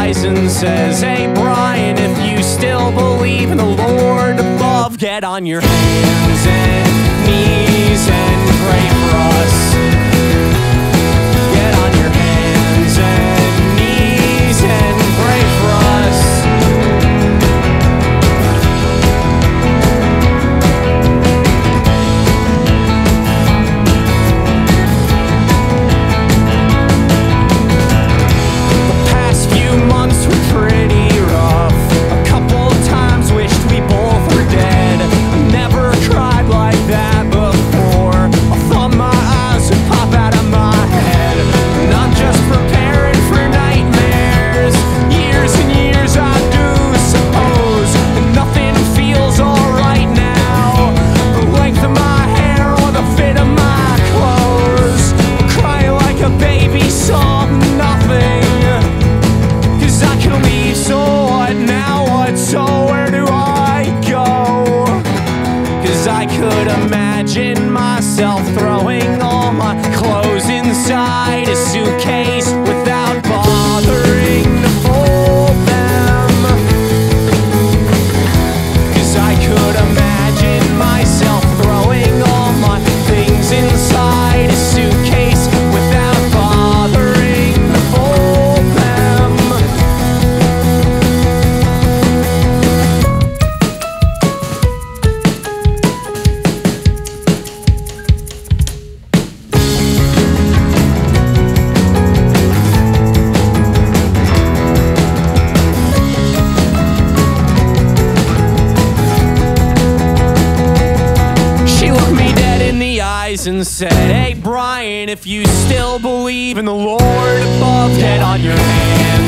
eyes and says, "Hey Brian, if you still believe in the Lord above, get on your hands and knees and pray for us. Get on your hands and knees and pray for us." I could imagine myself throwing all my clothes inside a suitcase without bothering to fold them. 'Cause I could imagine myself throwing all my things inside a suitcase without bothering to fold them. And said, "Hey Brian, if you still believe in the Lord above, get on your hands